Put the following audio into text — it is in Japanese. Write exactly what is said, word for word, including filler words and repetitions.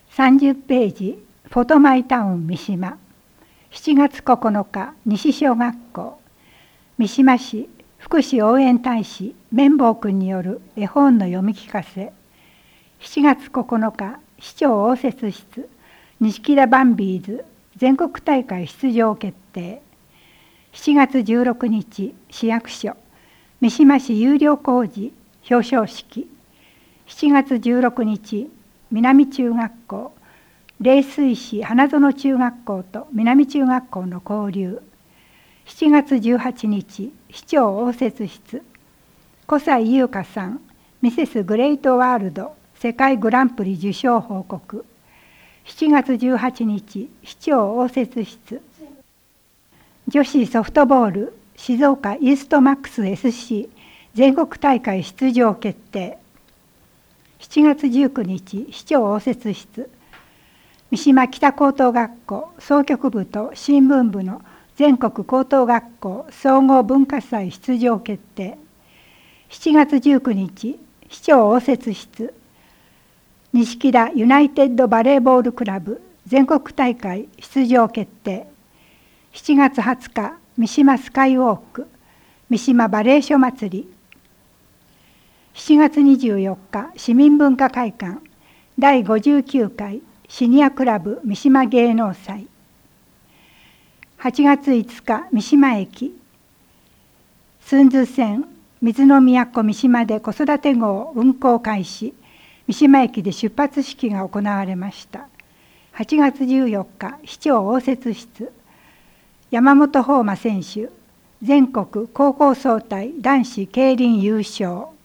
さんじゅっページフォトマイタウン三島。しちがつここのか西小学校。三島市福祉応援大使綿棒くんによる絵本の読み聞かせ。しちがつここのか市長応接室錦田バンビーズ全国大会出場決定。しちがつじゅうろくにち市役所三島市有料工事表彰式。しちがつじゅうろくにち南中学校冷水市花園中学校と南中学校の交流。しちがつじゅうはちにち市長応接室小西優香さんミセスグレートワールド世界グランプリ受賞報告。しちがつじゅうはちにち市長応接室女子ソフトボール静岡イーストマックス エスシー 全国大会出場決定。しちがつじゅうくにち市長応接室三島北高等学校総局部と新聞部の全国高等学校総合文化祭出場決定。しちがつじゅうくにち市長応接室錦田ユナイテッドバレーボールクラブ全国大会出場決定。しちがつはつか三島スカイウォーク三島バレーショ祭り。しちがつにじゅうよっか市民文化会館だいごじゅうきゅうかいシニアクラブ三島芸能祭。はちがついつか三島駅駿豆線水の都三島で子育て号運行開始。三島駅で出発式が行われました。はちがつじゅうよっか市長応接室山本宝馬選手全国高校総体男子競輪優勝。